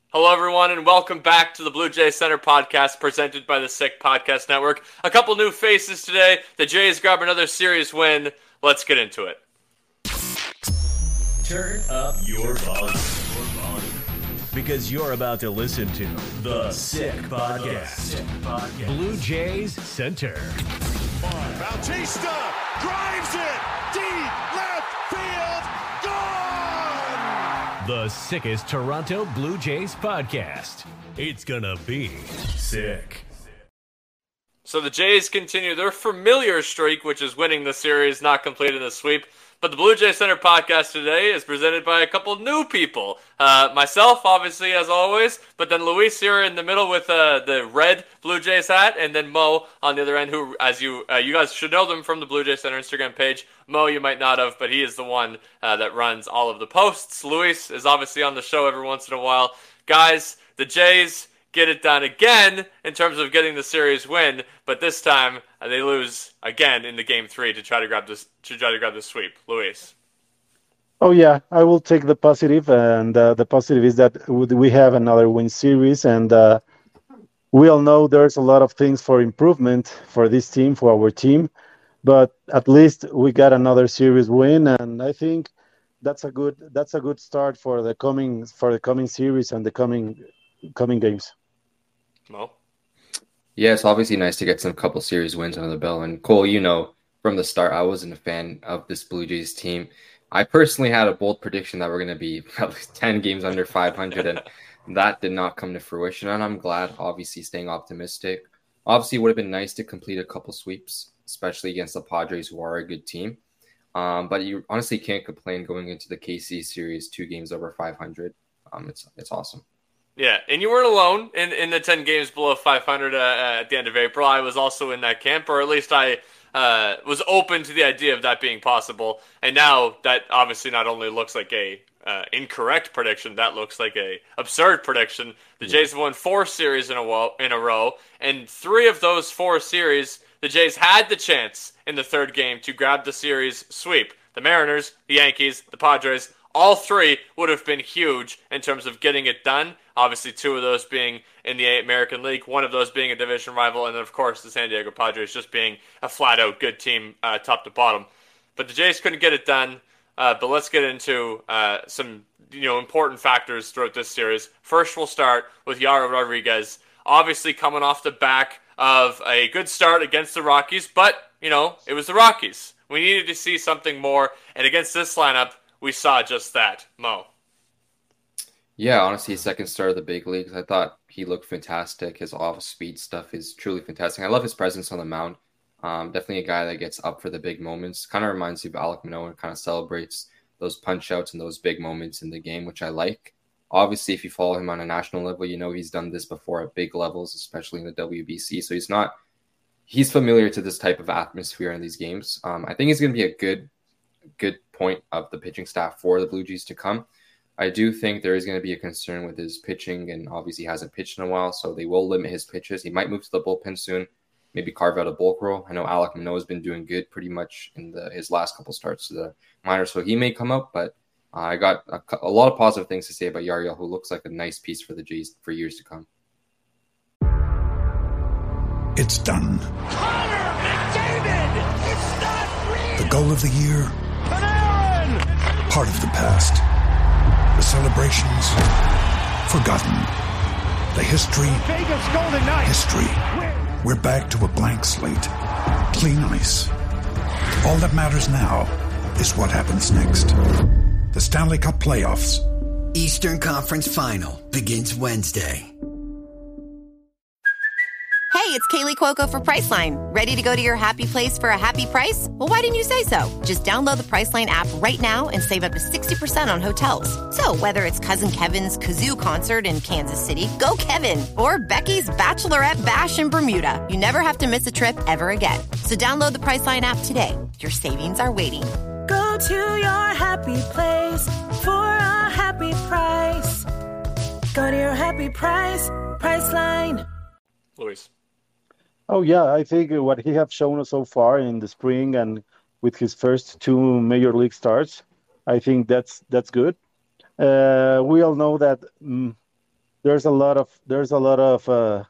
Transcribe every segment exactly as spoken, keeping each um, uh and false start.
Hello, everyone, and welcome back to the Blue Jays Center podcast presented by the Sick Podcast Network. A couple new faces today. The Jays grab another series win. Let's get into it. Turn up your volume. Because you're about to listen to the Sick Podcast. Sick Podcast. Blue Jays Center. Bautista drives it deep left field. Gone! The sickest Toronto Blue Jays podcast. It's gonna be sick. So the Jays continue their familiar streak, which is winning the series, not completing the sweep. But the Blue Jays Center podcast today is presented by a couple new people. Uh, myself, obviously, as always, but then Luis here in the middle with uh, the red Blue Jays hat, and then Mo on the other end, who, as you uh, you guys should know them from the Blue Jays Center Instagram page. Mo, you might not have, but he is the one uh, that runs all of the posts. Luis is obviously on the show every once in a while. Guys, the Jays get it done again in terms of getting the series win, but this time uh, they lose again in the game three to try to grab this to try to grab the sweep. Luis. Oh yeah, I will take the positive, and uh, the positive is that we have another win series, and uh, we all know there's a lot of things for improvement for this team, for our team, but at least we got another series win, and I think that's a good that's a good start for the coming for the coming series and the coming coming games. Mo? Yeah, it's obviously nice to get some couple series wins under the belt. And Cole, you know, from the start, I wasn't a fan of this Blue Jays team. I personally had a bold prediction that we're going to be probably ten games under five hundred, and that did not come to fruition. And I'm glad, obviously, staying optimistic. Obviously, it would have been nice to complete a couple sweeps, especially against the Padres, who are a good team. Um, but you honestly can't complain going into the K C series, two games over five hundred. Um, it's it's awesome. Yeah, and you weren't alone in, in the ten games below five hundred uh, at the end of April. I was also in that camp, or at least I uh, was open to the idea of that being possible. And now that obviously not only looks like a uh, incorrect prediction, that looks like a absurd prediction. The yeah. Jays have won four series in a, wo- in a row, and three of those four series, the Jays had the chance in the third game to grab the series sweep. The Mariners, the Yankees, the Padres, all three would have been huge in terms of getting it done. Obviously, two of those being in the American League, one of those being a division rival, and then, of course, the San Diego Padres just being a flat-out good team uh, top to bottom. But the Jays couldn't get it done. Uh, but let's get into uh, some you know important factors throughout this series. First, we'll start with Yaro Rodriguez, obviously coming off the back of a good start against the Rockies, but, you know, it was the Rockies. We needed to see something more, and against this lineup, we saw just that. Mo? Yeah, honestly, his second start of the big leagues, I thought he looked fantastic. His off-speed stuff is truly fantastic. I love his presence on the mound. Um, definitely a guy that gets up for the big moments. Kind of reminds me of Alek Manoah and kind of celebrates those punch-outs and those big moments in the game, which I like. Obviously, if you follow him on a national level, you know he's done this before at big levels, especially in the W B C. So he's not – he's familiar to this type of atmosphere in these games. Um, I think he's going to be a good, good point of the pitching staff for the Blue Jays to come. I do think there is going to be a concern with his pitching, and obviously he hasn't pitched in a while, so they will limit his pitches. He might move to the bullpen soon, maybe carve out a bulk role. I know Alek Manoah has been doing good pretty much in the his last couple starts to the minors, so he may come up, but uh, I got a, a lot of positive things to say about Yariel, who looks like a nice piece for the Jays for years to come. It's done. Connor McDavid! It's not real! The goal of the year, Panarin! part of the past. The celebrations, forgotten. The history, Vegas Golden Knights! history. We're back to a blank slate. Clean ice. All that matters now is what happens next. The Stanley Cup Playoffs. Eastern Conference Final begins Wednesday. Hey, it's Kaylee Cuoco for Priceline. Ready to go to your happy place for a happy price? Well, why didn't you say so? Just download the Priceline app right now and save up to sixty percent on hotels. So whether it's Cousin Kevin's Kazoo Concert in Kansas City, go Kevin, or Becky's Bachelorette Bash in Bermuda, you never have to miss a trip ever again. So download the Priceline app today. Your savings are waiting. Go to your happy place for a happy price. Go to your happy price, Priceline. Luis? Oh yeah, I think what he have shown us so far in the spring and with his first two major league starts, I think that's that's good. Uh, we all know that um, there's a lot of there's a lot of uh,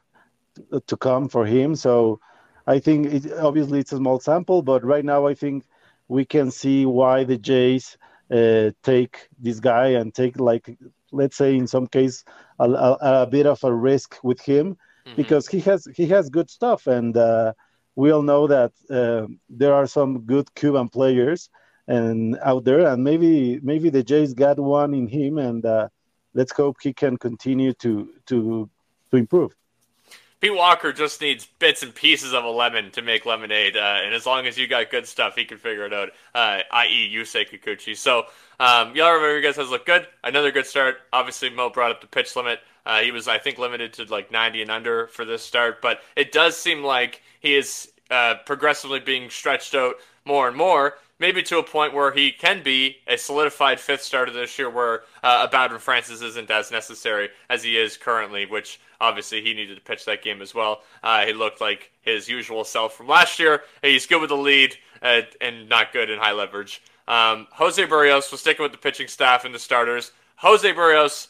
to come for him. So I think it, obviously it's a small sample, but right now I think we can see why the Jays uh, take this guy and take, like, let's say in some case a, a, a bit of a risk with him, mm-hmm. because he has he has good stuff, and uh, we all know that uh, there are some good Cuban players and out there, and maybe maybe the Jays got one in him, and uh, let's hope he can continue to to to improve. Pete Walker just needs bits and pieces of a lemon to make lemonade, uh, and as long as you got good stuff, he can figure it out, uh, that is. Yusei Kikuchi. So, um, Yellow Rodriguez has looked good. Another good start. Obviously, Mo brought up the pitch limit. Uh, he was, I think, limited to like ninety and under for this start, but it does seem like he is uh, progressively being stretched out more and more, maybe to a point where he can be a solidified fifth starter this year, where uh, a Bowden Francis isn't as necessary as he is currently, which obviously he needed to pitch that game as well. Uh, he looked like his usual self from last year. He's good with the lead uh, and not good in high leverage. Um, Jose Barrios was sticking with the pitching staff and the starters. Jose Barrios,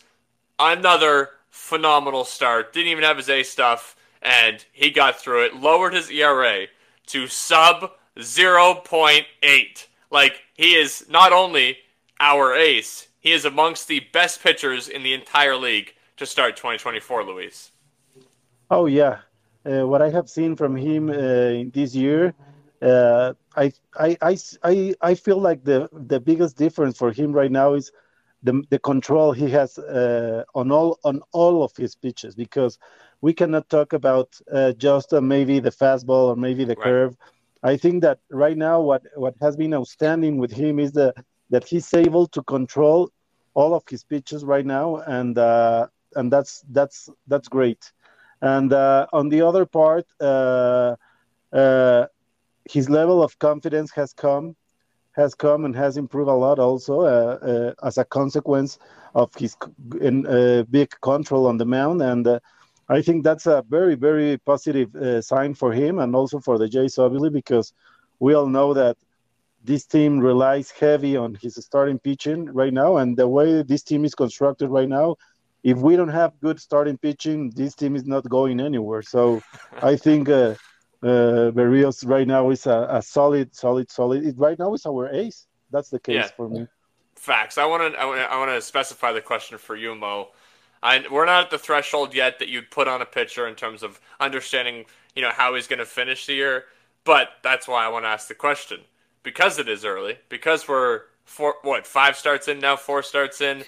another phenomenal start. Didn't even have his A stuff, and he got through it. Lowered his E R A to sub zero point eight. Like, he is not only our ace, he is amongst the best pitchers in the entire league to start twenty twenty-four, Luis. Oh, yeah. Uh, what I have seen from him uh, this year, uh, I, I, I, I, I feel like the, the biggest difference for him right now is the the control he has uh, on all on all of his pitches, because we cannot talk about uh, just uh, maybe the fastball or maybe the right. curve. I think that right now what, what has been outstanding with him is the, that he's able to control all of his pitches right now, and uh, and that's that's that's great. And uh, on the other part, uh, uh, his level of confidence has come has come and has improved a lot also uh, uh, as a consequence of his uh, big control on the mound. And uh, I think that's a very, very positive uh, sign for him and also for the Jays, obviously, because we all know that this team relies heavy on his starting pitching right now. And the way this team is constructed right now, if we don't have good starting pitching, this team is not going anywhere. So I think uh, uh, Barrios right now is a, a solid, solid, solid. It, right now is our ace. That's the case yeah. for me. Facts. I want to I want to I want to specify the question for you, Mo. I, we're not at the threshold yet that you'd put on a pitcher in terms of understanding, you know, how he's going to finish the year. But that's why I want to ask the question, because it is early, because we're four, what five starts in now, four starts in.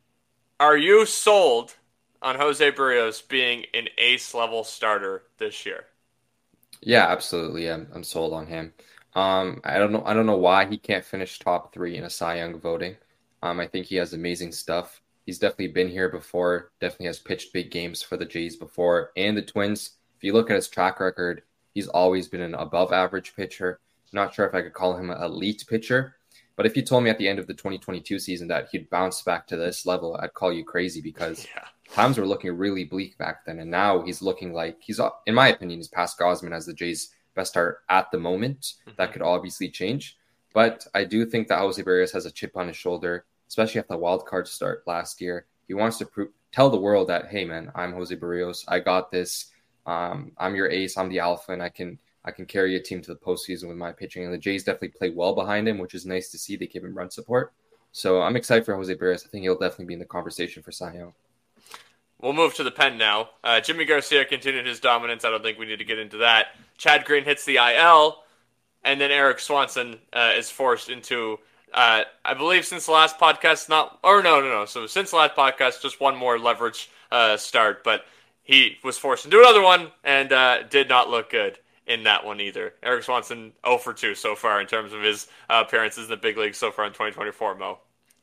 Are you sold on Jose Barrios being an ace level starter this year? Yeah, absolutely. I'm I'm sold on him. Um, I don't know. I don't know why he can't finish top three in a Cy Young voting. Um, I think he has amazing stuff. He's definitely been here before. Definitely has pitched big games for the Jays before and the Twins. If you look at his track record, he's always been an above average pitcher. Not sure if I could call him an elite pitcher, but if you told me at the end of the twenty twenty-two season that he'd bounce back to this level, I'd call you crazy, because yeah. times were looking really bleak back then. And now he's looking like he's, in my opinion, he's past Gausman as the Jays' best starter at the moment. Mm-hmm. That could obviously change. But I do think that Jose Barrios has a chip on his shoulder, especially after the wild card start last year. He wants to prove, tell the world that, hey, man, I'm Jose Barrios. I got this. Um, I'm your ace. I'm the alpha, and I can I can carry a team to the postseason with my pitching. And the Jays definitely play well behind him, which is nice to see. They give him run support. So I'm excited for Jose Barrios. I think he'll definitely be in the conversation for Cy Young. We'll move to the pen now. Uh, Jimmy Garcia continued his dominance. I don't think we need to get into that. Chad Green hits the I L, and then Eric Swanson uh, is forced into, uh, I believe since the last podcast, not, or no, no, no. So since the last podcast, just one more leverage uh, start, but he was forced into another one and uh, did not look good in that one either. Eric Swanson zero for two so far in terms of his uh, appearances in the big league so far in twenty twenty-four, Mo.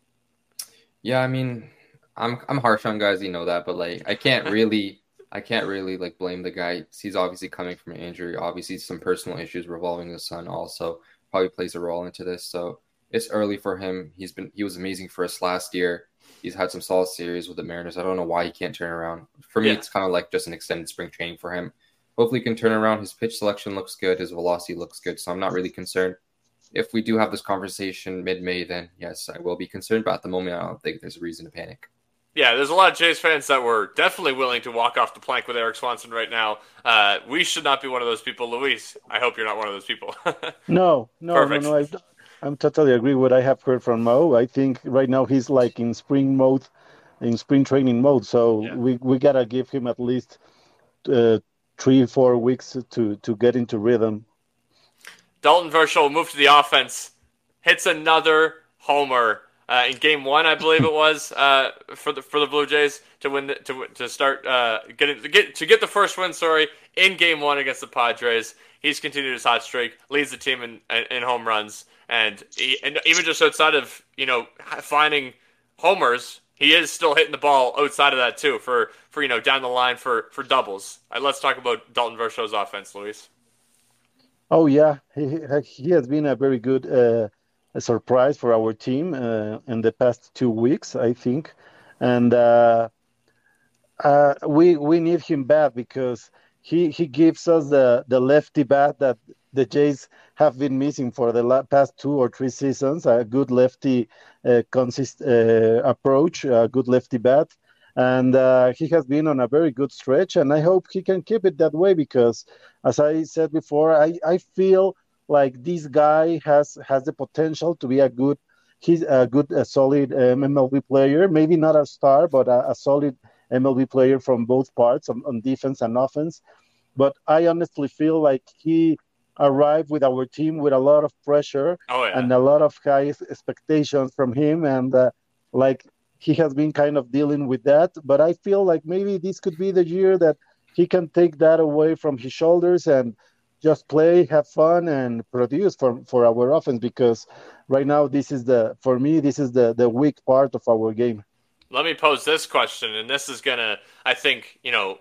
Yeah, I mean, I'm I'm harsh on guys, you know that, but like I can't really I can't really like blame the guy. He's obviously coming from an injury, obviously some personal issues revolving the son also probably plays a role into this. So it's early for him. He's been he was amazing for us last year. He's had some solid series with the Mariners. I don't know why he can't turn around. For me, yeah. It's kind of like just an extended spring training for him. Hopefully he can turn around. His pitch selection looks good. His velocity looks good. So I'm not really concerned. If we do have this conversation mid-May, then yes, I will be concerned. But at the moment, I don't think there's a reason to panic. Yeah, there's a lot of Jays fans that were definitely willing to walk off the plank with Eric Swanson right now. Uh, we should not be one of those people, Luis. I hope you're not one of those people. No, no, no, Perfect. no. I, I'm totally agree with what I have heard from Mo. I think right now he's like in spring mode, in spring training mode. So Yeah. we we gotta give him at least uh, three, four weeks to to get into rhythm. Dalton Varsho will move to the offense, hits another homer uh, in game one, I believe it was, uh, for the for the Blue Jays to win the, to to start uh, getting to get to get the first win. Sorry, in game one against the Padres. He's continued his hot streak, leads the team in in home runs, and he, and even just outside of you know finding homers, he is still hitting the ball outside of that too for for you know down the line for for doubles. Uh, let's talk about Dalton Varsho's offense, Luis. Oh yeah, he he has been a very good uh, a surprise for our team uh, in the past two weeks, I think, and uh, uh, we we need him bad because he he gives us the the lefty bat that the Jays have been missing for the la- past two or three seasons. A good lefty uh, consist uh, approach, a good lefty bat. And uh, he has been on a very good stretch, and I hope he can keep it that way because, as I said before, I, I feel like this guy has has the potential to be a good, he's a good, a solid um, M L B player. Maybe not a star, but a, a solid M L B player from both parts, on, on defense and offense. But I honestly feel like he arrived with our team with a lot of pressure Oh, yeah. and a lot of high expectations from him, and uh, like. He has been kind of dealing with that, but I feel like maybe this could be the year that he can take that away from his shoulders and just play, have fun, and produce for, for our offense. Because right now, this is the for me, this is the, the weak part of our game. Let me pose this question, and this is gonna, I think, you know,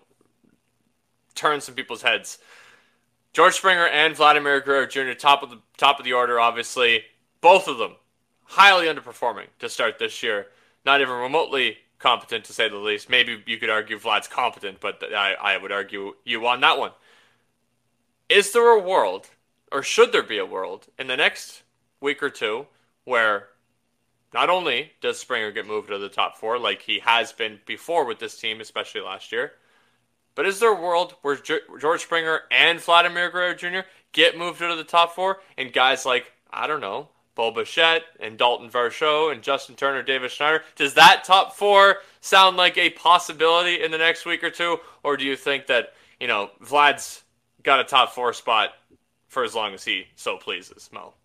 turn some people's heads. George Springer and Vladimir Guerrero Junior, top of the top of the order, obviously, both of them highly underperforming to start this year. Not even remotely competent, to say the least. Maybe you could argue Vlad's competent, but I, I would argue you on that one. Is there a world, or should there be a world, in the next week or two where not only does Springer get moved to the top four, like he has been before with this team, especially last year, but is there a world where George Springer and Vladimir Guerrero Junior get moved to the top four, and guys like, I don't know, Bo Bichette and Dalton Varsho and Justin Turner, Davis Schneider. Does that top four sound like a possibility in the next week or two? Or do you think that, you know, Vlad's got a top four spot for as long as he so pleases, Mo?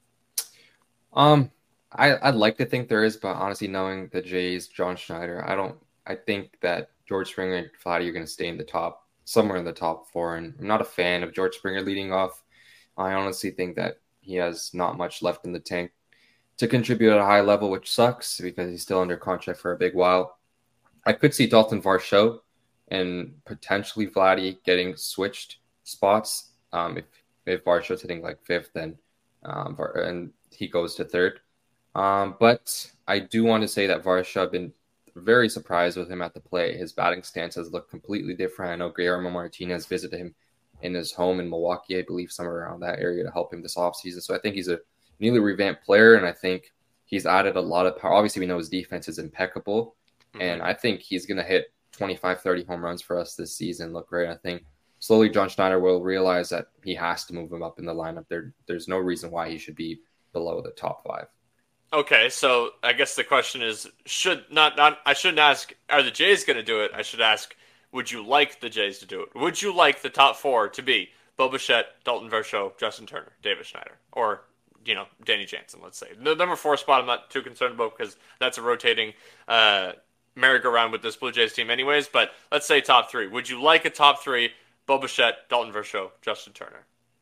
Um, I, I'd like to think there is, but honestly, knowing the Jays, John Schneider, I don't, I think that George Springer and Vladdy are going to stay in the top, somewhere in the top four. And I'm not a fan of George Springer leading off. I honestly think that he has not much left in the tank to contribute at a high level, which sucks because he's still under contract for a big while. I could see Dalton Varsho and potentially Vladdy getting switched spots. Um, if if Varsho's hitting like fifth, then um, and he goes to third. Um, but I do want to say that Varsho, I've been very surprised with him at the plate. His batting stance has looked completely different. I know Guillermo Martinez visited him in his home in Milwaukee, I believe, somewhere around that area to help him this offseason. So I think he's a newly revamped player, and I think he's added a lot of power. Obviously, we know his defense is impeccable, mm-hmm. and I think he's going to hit twenty-five, thirty home runs for us this season. Look great. I think slowly John Schneider will realize that he has to move him up in the lineup. There, There's no reason why he should be below the top five. Okay, so I guess the question is, should not, not I shouldn't ask, are the Jays going to do it? I should ask, would you like the Jays to do it? Would you like the top four to be Bo Bichette, Dalton Varsho, Justin Turner, Davis Schneider, or, you know, Danny Jansen, let's say. The number four spot I'm not too concerned about because that's a rotating uh, merry-go-round with this Blue Jays team anyways, but let's say top three. Would you like a top three, Bo Bichette, Dalton Varsho, Justin Turner?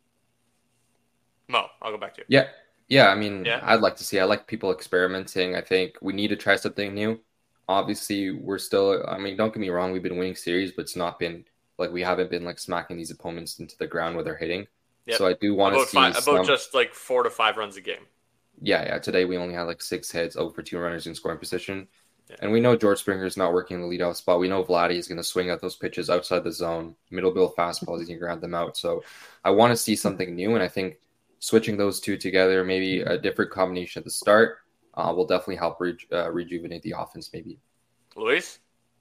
Mo, I'll go back to you. Yeah, yeah. I mean, yeah? I'd like to see. I like people experimenting. I think we need to try something new. Obviously, we're still, I mean, don't get me wrong, we've been winning series, but it's not been, like, we haven't been, like, smacking these opponents into the ground where they're hitting. Yep. So I do want to see five, some, about just, like, four to five runs a game. Yeah, yeah. Today we only had, like, six hits, over two runners in scoring position. Yeah. And we know George Springer's not working in the leadoff spot. We know Vladdy is going to swing at those pitches outside the zone. Middle bill fastballs, he's going to grab them out. So I want to see something new, and I think switching those two together, maybe a different combination at the start, uh, will definitely help re- uh, rejuvenate the offense maybe. Luis?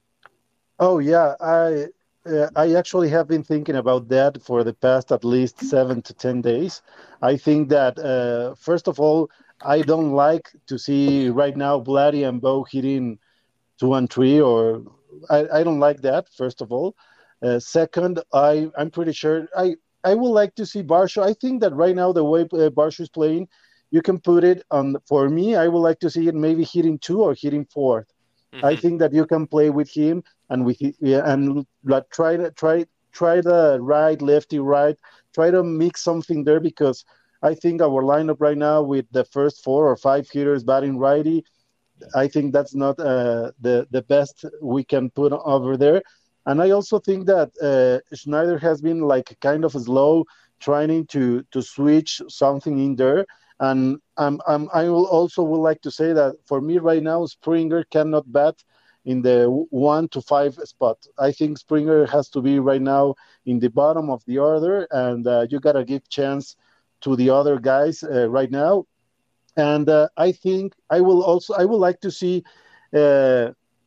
Oh yeah, I uh, I actually have been thinking about that for the past at least seven to ten days. I think that uh, first of all, I don't like to see right now Vladdy and Bo hitting two and three, or I, I don't like that. First of all, uh, second, I I'm pretty sure I I would like to see Barsha. I think that right now the way uh, Barsha is playing, you can put it on. For me, I would like to see it maybe hitting two or hitting fourth. Mm-hmm. I think that you can play with him and with yeah, and like, try to try try the right, lefty, right. Try to mix something there because I think our lineup right now with the first four or five hitters batting righty, I think that's not uh, the the best we can put over there. And I also think that uh, Schneider has been like kind of slow trying to to switch something in there. And um, um, I will also would like to say that for me right now, Springer cannot bat in the one to five spot. I think Springer has to be right now in the bottom of the order, and uh, you gotta give chance to the other guys uh, right now. And uh, I think I will also I would like to see uh,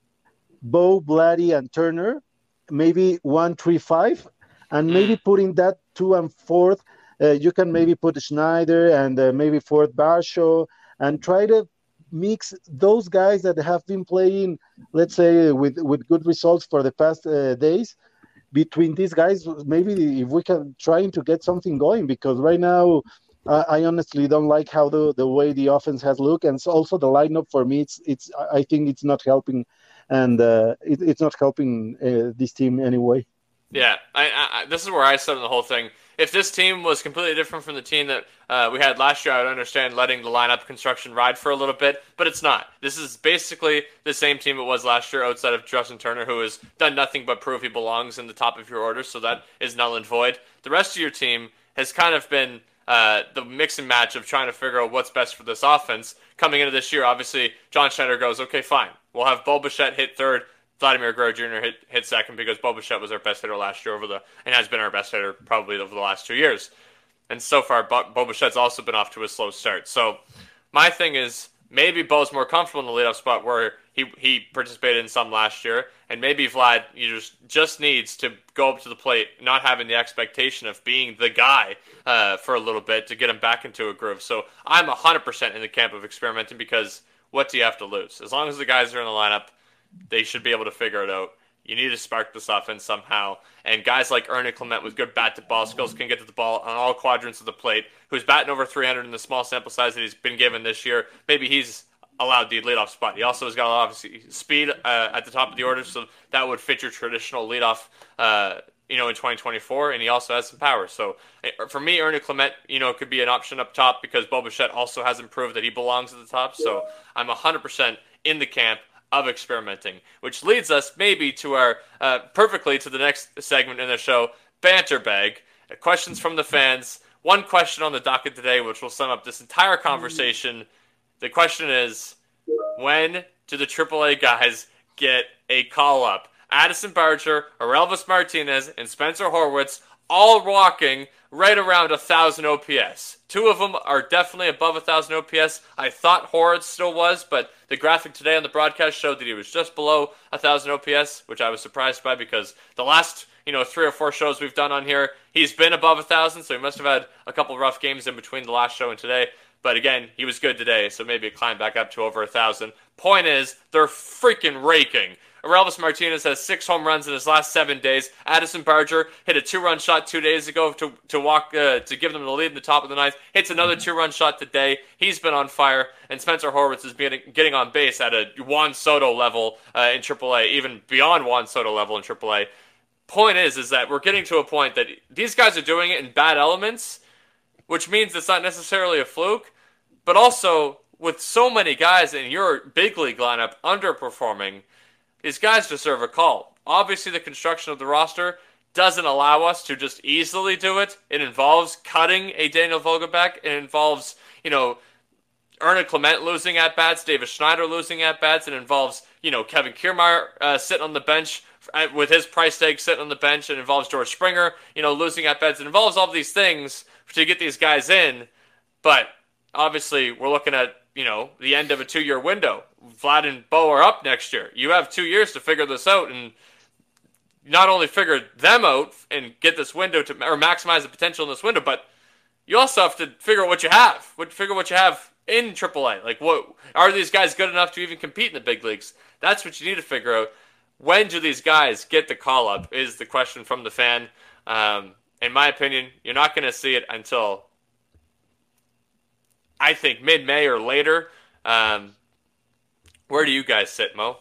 Bo, Vladdy, and Turner, maybe one, three, five, and maybe putting that two and fourth. Uh, you can maybe put Schneider and uh, maybe fourth Barsho, and try to mix those guys that have been playing, let's say, with, with good results for the past uh, days. Between these guys, maybe if we can trying to get something going, because right now uh, I honestly don't like how the, the way the offense has looked, and so also the lineup for me, it's it's I think it's not helping, and uh, it, it's not helping uh, this team anyway. Yeah, I, I, this is where I said in the whole thing. If this team was completely different from the team that uh, we had last year, I would understand letting the lineup construction ride for a little bit, but it's not. This is basically the same team it was last year outside of Justin Turner, who has done nothing but prove he belongs in the top of your order, so that is null and void. The rest of your team has kind of been uh, the mix and match of trying to figure out what's best for this offense. Coming into this year, obviously, John Schneider goes, okay, fine. We'll have Bo Bichette hit third, Vladimir Guerrero Junior hit hit second because Bo Bichette was our best hitter last year over the and has been our best hitter probably over the last two years. And so far, Bo, Bo Bichette's also been off to a slow start. So my thing is maybe Bo's more comfortable in the leadoff spot where he he participated in some last year, and maybe Vlad you just just needs to go up to the plate, not having the expectation of being the guy uh, for a little bit to get him back into a groove. So I'm one hundred percent in the camp of experimenting because what do you have to lose? As long as the guys are in the lineup, they should be able to figure it out. You need to spark this offense somehow. And guys like Ernie Clement with good bat-to-ball skills can get to the ball on all quadrants of the plate, who's batting over three hundred in the small sample size that he's been given this year. Maybe he's allowed the leadoff spot. He also has got a lot of speed uh, at the top of the order, so that would fit your traditional leadoff uh, you know, in twenty twenty-four, and he also has some power. So for me, Ernie Clement, you know, could be an option up top because Bo Bichette also has improved that he belongs at the top. So I'm one hundred percent in the camp of experimenting, which leads us maybe to our uh, perfectly to the next segment in the show, Banter Bag. Questions from the fans. One question on the docket today, which will sum up this entire conversation. The question is, when do the triple A guys get a call-up? Addison Barger, Orelvis Martinez, and Spencer Horwitz all walking right around one thousand O P S. Two of them are definitely above one thousand O P S. I thought Horwitz still was, but the graphic today on the broadcast showed that he was just below one thousand O P S, which I was surprised by because the last, you know, three or four shows we've done on here, he's been above one thousand, so he must have had a couple rough games in between the last show and today. But again, he was good today, so maybe it climbed back up to over one thousand. Point is, they're freaking raking. Orelvis Martinez has six home runs in his last seven days. Addison Barger hit a two-run shot two days ago to to walk uh, to give them the lead in the top of the ninth. Hits another two-run shot today. He's been on fire, and Spencer Horwitz is getting, getting on base at a Juan Soto level uh, in triple A, even beyond Juan Soto level in triple A. Point is, is that we're getting to a point that these guys are doing it in bad elements, which means it's not necessarily a fluke, but also with so many guys in your big league lineup underperforming, these guys deserve a call. Obviously, the construction of the roster doesn't allow us to just easily do it. It involves cutting a Daniel Vogelbach. It involves, you know, Ernie Clement losing at-bats, Davis Schneider losing at-bats. It involves, you know, Kevin Kiermaier uh, sitting on the bench with his price tag sitting on the bench. It involves George Springer, you know, losing at-bats. It involves all these things to get these guys in. But obviously, we're looking at you know, the end of a two-year window. Vlad and Bo are up next year. You have two years to figure this out and not only figure them out and get this window to or maximize the potential in this window, but you also have to figure out what you have. What figure what you have in triple A. Like, what are these guys good enough to even compete in the big leagues? That's what you need to figure out. When do these guys get the call up? Is the question from the fan. Um, in my opinion, you're not going to see it until I think mid-May or later. Um, where do you guys sit, Mo?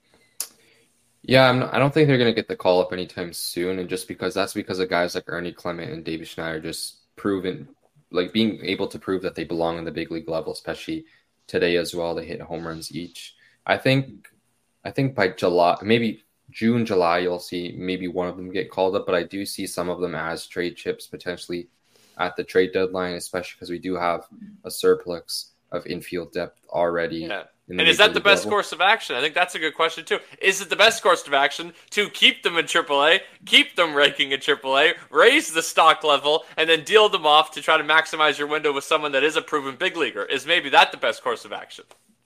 Yeah, I'm not, I don't think they're going to get the call up anytime soon, and just because that's because of guys like Ernie Clement and David Schneider just proven, like being able to prove that they belong in the big league level, especially today as well. They hit home runs each. I think, I think by July, maybe June, July, you'll see maybe one of them get called up, but I do see some of them as trade chips potentially at the trade deadline, especially because we do have a surplus of infield depth already. Yeah. And is that the best level. course of action? I think that's a good question, too. Is it the best course of action to keep them in triple A, keep them ranking in triple A, raise the stock level, and then deal them off to try to maximize your window with someone that is a proven big leaguer? Is maybe that the best course of action?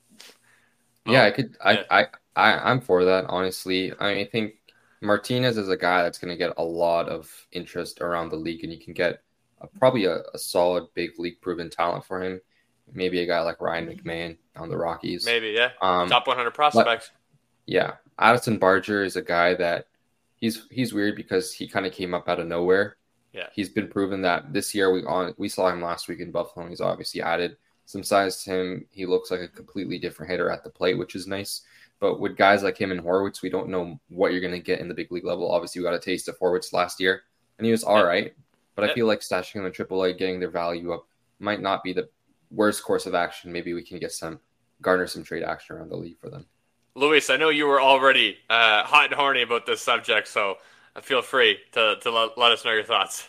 Yeah, I could. I, yeah. I, I, I'm for that, honestly. I think Martinez is a guy that's going to get a lot of interest around the league, and you can get a, probably a, a solid big league proven talent for him. Maybe a guy like Ryan McMahon on the Rockies. Maybe, yeah. Um, Top one hundred prospects. But, yeah. Addison Barger is a guy that he's he's weird because he kind of came up out of nowhere. Yeah. He's been proven that this year. We on we saw him last week in Buffalo, and he's obviously added some size to him. He looks like a completely different hitter at the plate, which is nice. But with guys like him and Horwitz, we don't know what you're going to get in the big league level. Obviously, we got a taste of Horwitz last year, and he was all yeah. right. But yeah. I feel like stashing him in triple A, getting their value up, might not be the worst course of action. Maybe we can get some, garner some trade action around the league for them. Luis, I know you were already uh, hot and horny about this subject, so feel free to, to let, let us know your thoughts.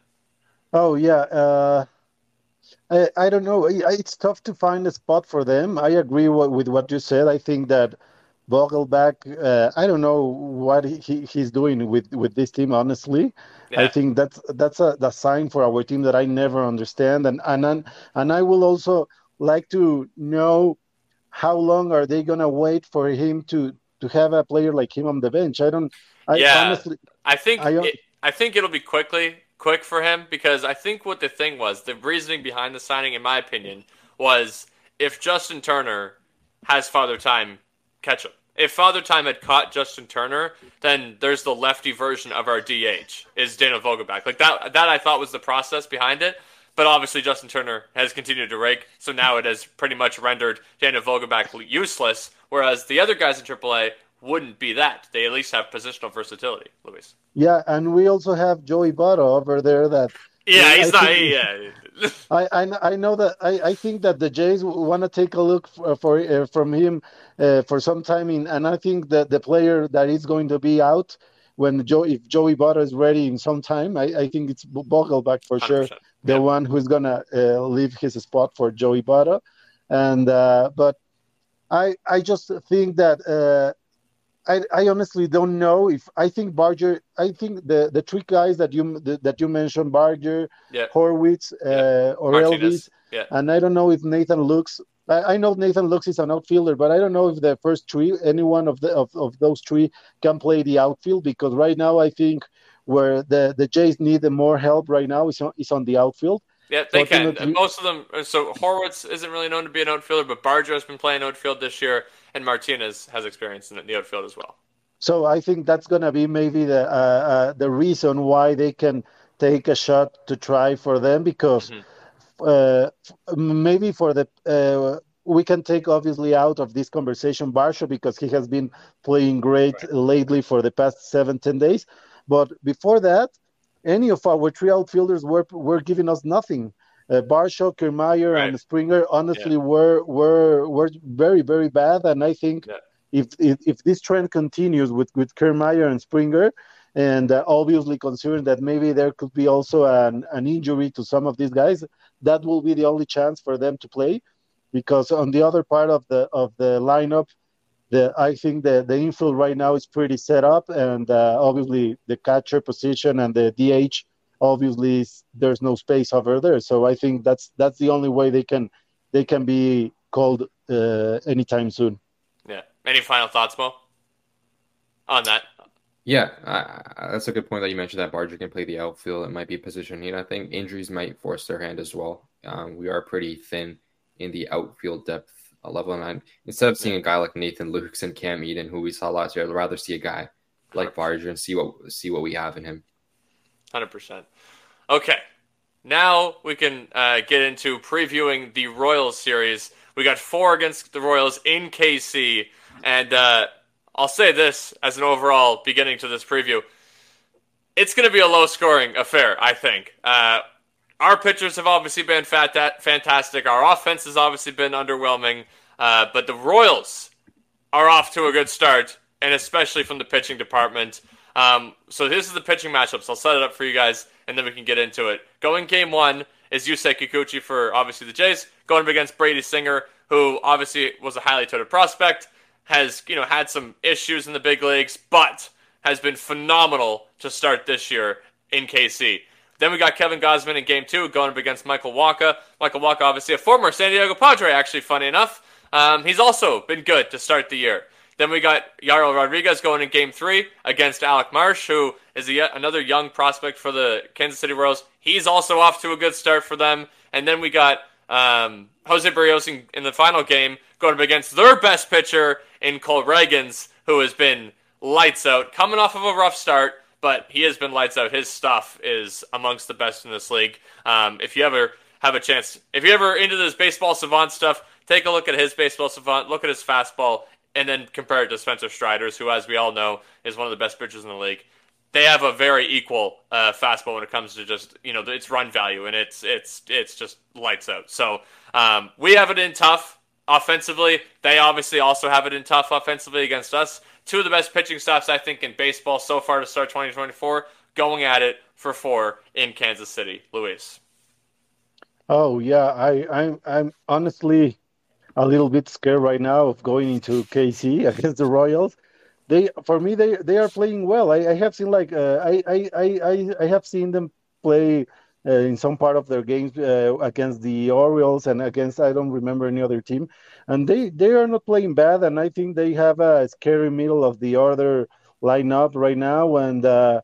oh, yeah. Uh, I, I don't know. It's tough to find a spot for them. I agree with what you said. I think that Vogelbach, uh, I don't know what he, he's doing with, with this team, honestly. Yeah. I think that's that's a the sign for our team that I never understand. And and and I will also like to know how long are they going to wait for him to, to have a player like him on the bench. I don't I yeah, honestly I think I, it, I think it'll be quickly quick for him, because I think what the thing was, the reasoning behind the signing, in my opinion, was if Justin Turner has Father Time catch him. If Father Time had caught Justin Turner, then there's the lefty version of our D H, is Daniel Vogelbach. Like that, that I thought was the process behind it. But obviously Justin Turner has continued to rake, so now it has pretty much rendered Daniel Vogelbach useless, whereas the other guys in triple A wouldn't be that. They at least have positional versatility, Luis. Yeah, and we also have Joey Votto over there that... Yeah, he's I not... Think, yeah. I, I I know that I, I think that the Jays want to take a look for, for uh, from him uh, for some time in, and I think that the player that is going to be out when Joe if Joey Votto is ready in some time, I, I think it's Vogelbach for sure, the yeah. one who's gonna uh, leave his spot for Joey Votto, and uh, but I I just think that. Uh, I, I honestly don't know if I think Barger. I think the, the three guys that you the, that you mentioned, Barger, yeah. Horwitz, uh, yeah. Orelvis, yeah. and I don't know if Nathan Lux. I, I know Nathan Lux is an outfielder, but I don't know if the first three, any one of the of, of those three, can play the outfield, because right now I think where the, the Jays need more help right now is on, is on the outfield. Yeah, they can. And most of them. So Horwitz isn't really known to be an outfielder, but Barger has been playing outfield this year. And Martinez has experience in the outfield as well. So I think that's going to be maybe the uh, uh, the reason why they can take a shot to try for them, because mm-hmm. uh, maybe for the uh, we can take obviously out of this conversation Barcia, because he has been playing great right. lately for the past seven, ten days. But before that, any of our three outfielders were were giving us nothing. Uh, Barshaw, Kiermaier, right. and Springer honestly yeah. were were were very very bad, and I think yeah. if, if if this trend continues with with Kiermaier and Springer, and uh, obviously considering that maybe there could be also an, an injury to some of these guys, that will be the only chance for them to play, because on the other part of the of the lineup, the I think the the infield right now is pretty set up, and uh, obviously the catcher position and the D H. Obviously, there's no space over there, so I think that's that's the only way they can they can be called uh, anytime soon. Yeah. Any final thoughts, Mo, on that? Yeah, uh, that's a good point that you mentioned that Barger can play the outfield. It might be positioning. I think injuries might force their hand as well. Um, we are pretty thin in the outfield depth level. And instead of seeing a guy like Nathan Lukes and Cam Eden, who we saw last year, I'd rather see a guy like Barger and see what see what we have in him. one hundred percent. Okay, now we can uh, get into previewing the Royals series. We got four against the Royals in K C, and uh, I'll say this as an overall beginning to this preview. It's going to be a low-scoring affair, I think. Uh, our pitchers have obviously been fat- fantastic. Our offense has obviously been underwhelming. Uh, but the Royals are off to a good start, and especially from the pitching department. Um, so this is the pitching matchups. I'll set it up for you guys, and then we can get into it. Going game one is Yusei Kikuchi for, obviously, the Jays, going up against Brady Singer, who obviously was a highly touted prospect, has, you know, had some issues in the big leagues, but has been phenomenal to start this year in K C. Then we got Kevin Gausman in game two going up against Michael Wacha. Michael Wacha, obviously a former San Diego Padre, actually, funny enough. Um, he's also been good to start the year. Then we got Yairo Rodriguez going in game three against Alec Marsh, who is a yet another young prospect for the Kansas City Royals. He's also off to a good start for them. And then we got um, Jose Barrios in, in the final game going up against their best pitcher in Cole Reagans, who has been lights out, coming off of a rough start, but he has been lights out. His stuff is amongst the best in this league. Um, if you ever have a chance, if you're ever into this baseball savant stuff, take a look at his baseball savant, look at his fastball, and then compare it to Spencer Strider's, who, as we all know, is one of the best pitchers in the league. They have a very equal uh, fastball when it comes to just, you know, its run value, and it's it's it's just lights out. So um, we have it in tough offensively. They obviously also have it in tough offensively against us. Two of the best pitching staffs, I think, in baseball so far to start twenty twenty-four, going at it for four in Kansas City. Luis. Oh yeah, I I'm I'm honestly a little bit scared right now of going into K C against the Royals. They, for me, they they are playing well. I, I have seen like uh, I, I I I have seen them play uh, in some part of their games uh, against the Orioles and against I don't remember any other team, and they they are not playing bad. And I think they have a scary middle of the order lineup right now. And uh,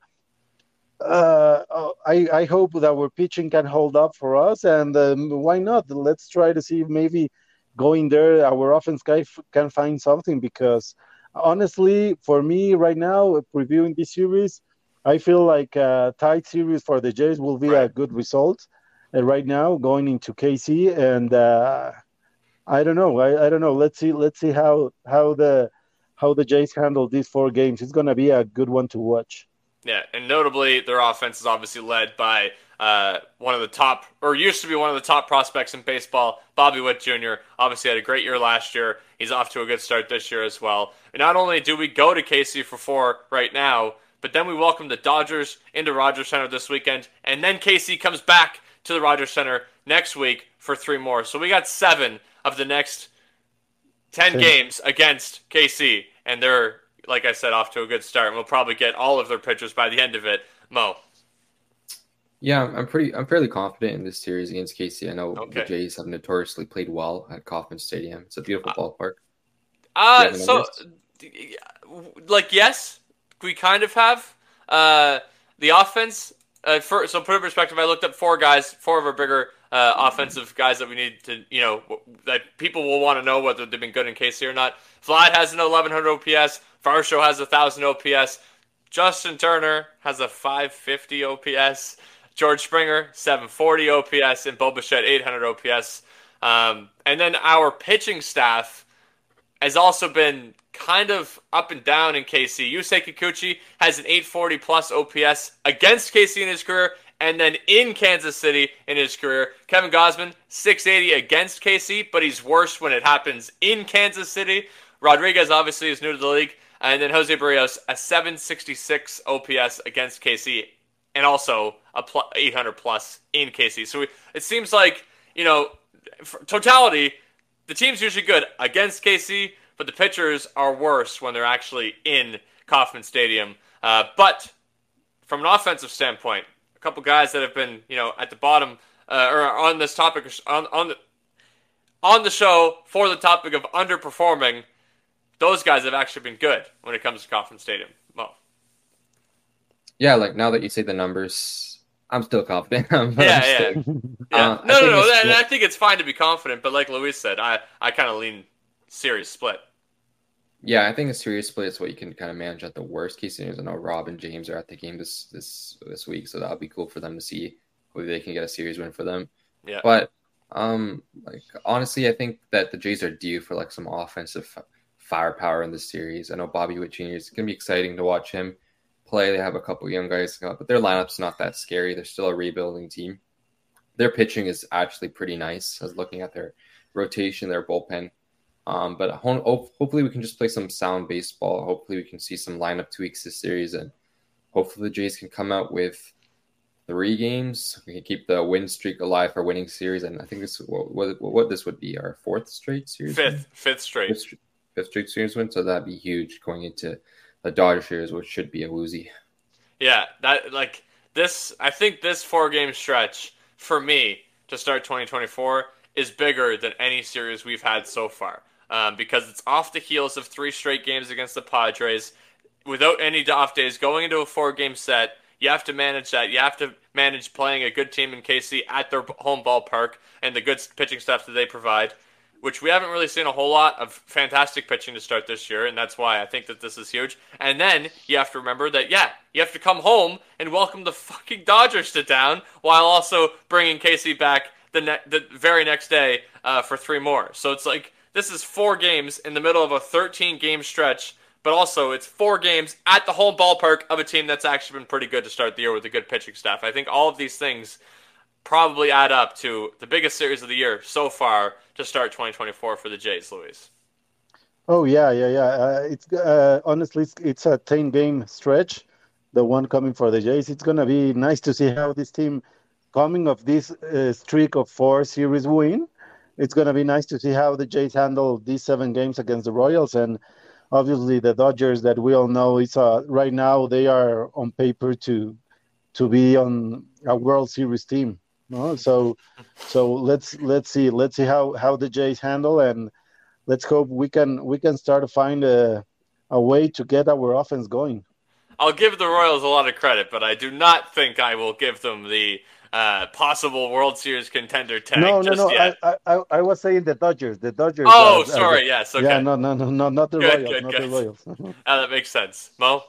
uh, I I hope that our pitching can hold up for us. And um, why not? Let's try to see if maybe going there, our offense guy f- can find something, because honestly, for me right now, previewing this series, I feel like a tight series for the Jays will be right. a good result uh, right now going into K C. And uh, I don't know. I, I don't know. Let's see. Let's see how how the how the Jays handle these four games. It's going to be a good one to watch. Yeah, and notably, their offense is obviously led by uh, one of the top, or used to be one of the top prospects in baseball, Bobby Witt Junior Obviously had a great year last year. He's off to a good start this year as well. And not only do we go to K C for four right now, but then we welcome the Dodgers into Rogers Center this weekend, and then K C comes back to the Rogers Center next week for three more. So we got seven of the next ten okay. games against K C, and they're, like I said, off to a good start, and we'll probably get all of their pitchers by the end of it. Mo. Yeah, I'm pretty. I'm fairly confident in this series against K C. I know okay. the Jays have notoriously played well at Kauffman Stadium. It's a beautiful uh, ballpark. Uh, so, like, yes, we kind of have. Uh, the offense, uh, for, so put in perspective, I looked up four guys, four of our bigger uh, offensive guys that we need to, you know, that people will want to know whether they've been good in K C or not. Vlad has an eleven hundred O P S. Varsho has a one thousand O P S. Justin Turner has a five fifty O P S. George Springer, seven forty O P S. And Bo Bichette, eight hundred O P S. Um, and then our pitching staff has also been kind of up and down in K C. Yusei Kikuchi has an eight forty plus O P S against K C in his career, and then in Kansas City in his career. Kevin Gausman, six eighty against K C, but he's worse when it happens in Kansas City. Rodriguez obviously is new to the league. And then Jose Barrios, a seven sixty-six O P S against K C, and also a plus eight hundred plus in K C. So we, it seems like, you know, for totality, the team's usually good against K C, but the pitchers are worse when they're actually in Kauffman Stadium. Uh, but from an offensive standpoint, a couple guys that have been, you know, at the bottom uh, or on this topic, on on the on the show for the topic of underperforming, those guys have actually been good when it comes to Kauffman Stadium. Mo. Yeah, like now that you say the numbers, I'm still confident. but Yeah, I'm yeah. still- yeah. Uh, I no, no, think no. it's- And I think it's fine to be confident, but like Luis said, I, I kind of lean series split. Yeah, I think a serious split is what you can kind of manage at the worst case scenarios. I know Rob and James are at the game this this this week, so that'll be cool for them to see whether they can get a series win for them. Yeah. But um, like honestly, I think that the Jays are due for like some offensive f- firepower in this series. I know Bobby Witt Junior is going to be exciting to watch him play. They have a couple young guys, but their lineup's not that scary. They're still a rebuilding team. Their pitching is actually pretty nice. I was looking at their rotation, their bullpen. Um, but ho- hopefully we can just play some sound baseball. Hopefully we can see some lineup tweaks this series, and hopefully the Jays can come out with three games. We can keep the win streak alive for winning series, and I think this what, what, what this would be our fourth straight series. Fifth, win? fifth straight. Fifth, fifth straight series win. So that'd be huge going into the Dodger series, which should be a woozy. Yeah, that like this. I think this four game stretch for me to start twenty twenty-four is bigger than any series we've had so far. Um, because it's off the heels of three straight games against the Padres. Without any off days, going into a four-game set, you have to manage that. You have to manage playing a good team in K C at their home ballpark and the good pitching staff that they provide, which we haven't really seen a whole lot of fantastic pitching to start this year, and that's why I think that this is huge. And then you have to remember that, yeah, you have to come home and welcome the fucking Dodgers to town while also bringing K C back the, ne- the very next day uh, for three more. So it's like, this is four games in the middle of a thirteen-game stretch, but also it's four games at the home ballpark of a team that's actually been pretty good to start the year with a good pitching staff. I think all of these things probably add up to the biggest series of the year so far to start twenty twenty-four for the Jays, Luis. Oh yeah, yeah, yeah. Uh, it's uh, honestly, it's, it's a ten-game stretch, the one coming for the Jays. It's gonna be nice to see how this team, coming of this uh, streak of four series win, it's gonna be nice to see how the Jays handle these seven games against the Royals, and obviously the Dodgers that we all know is uh, right now they are on paper to to be on a World Series team. No? So so let's let's see let's see how, how the Jays handle, and let's hope we can we can start to find a a way to get our offense going. I'll give the Royals a lot of credit, but I do not think I will give them the uh, possible World Series contender tag No, no, just no. yet. I, I I was saying the Dodgers. The Dodgers. Oh, uh, sorry. uh, Yes. Okay. Yeah, no, no, no, no, not the Good, Royals, good, not good. the Royals. Uh, that makes sense. Mo?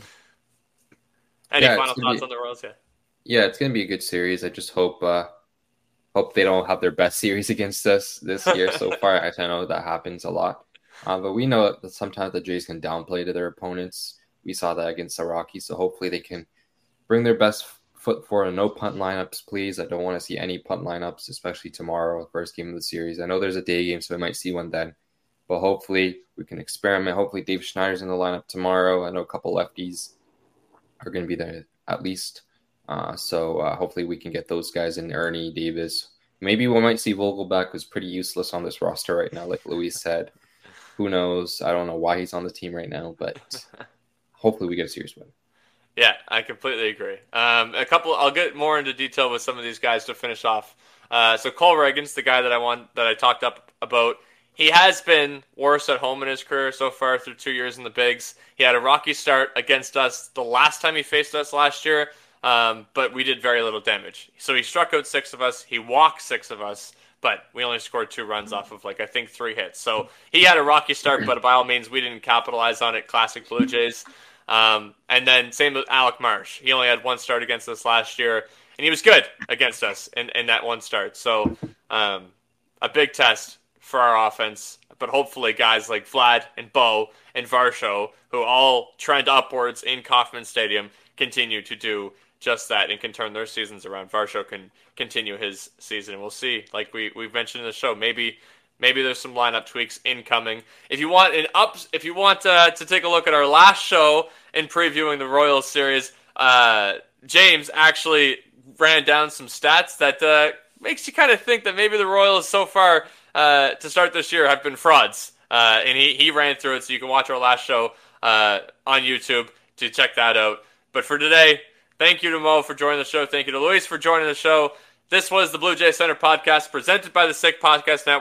Any Yeah, final it's gonna thoughts be- on the Royals? Yeah. Yeah, it's gonna be a good series. I just hope uh hope they don't have their best series against us this year so far. I know that happens a lot. Uh, but we know that sometimes the Jays can downplay to their opponents. We saw that against the Rockies, so hopefully they can bring their best foot forward. No punt lineups, please. I don't want to see any punt lineups, especially tomorrow, first game of the series. I know there's a day game, so we might see one then. But hopefully we can experiment. Hopefully Dave Schneider's in the lineup tomorrow. I know a couple lefties are going to be there at least. Uh, so uh, hopefully we can get those guys in, Ernie, Davis. Maybe we might see Vogelback, who's pretty useless on this roster right now, like Luis said. Who knows? I don't know why he's on the team right now, but hopefully we get a series win. Yeah, I completely agree. Um, a couple, I'll get more into detail with some of these guys to finish off. Uh, so Cole Reagans, the guy that I want, that I talked up about, he has been worse at home in his career so far through two years in the bigs. He had a rocky start against us the last time he faced us last year, um, but we did very little damage. So he struck out six of us. He walked six of us, but we only scored two runs off of, like, I think three hits. So he had a rocky start, but by all means, we didn't capitalize on it. Classic Blue Jays. Um, and then same with Alec Marsh. He only had one start against us last year, and he was good against us in, in that one start. So um, a big test for our offense, but hopefully guys like Vlad and Bo and Varsho, who all trend upwards in Kauffman Stadium, continue to do just that and can turn their seasons around. Varsho can continue his season, and we'll see. Like we, we've mentioned in the show, maybe maybe there's some lineup tweaks incoming. If you want an up, if you want uh, to take a look at our last show in previewing the Royals series, uh, James actually ran down some stats that uh, makes you kind of think that maybe the Royals so far uh, to start this year have been frauds. Uh, and he, he ran through it, so you can watch our last show uh, on YouTube to check that out. But for today, thank you to Mo for joining the show. Thank you to Luis for joining the show. This was the Blue Jay Center podcast presented by the Sick Podcast Network.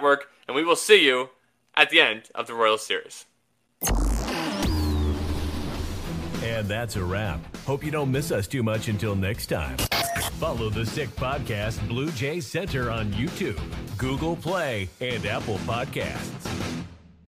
and we will see you at the end of the Royals series. And that's a wrap. Hope you don't miss us too much until next time. Follow the Sick Podcast Blue Jays Center on YouTube, Google Play, and Apple Podcasts.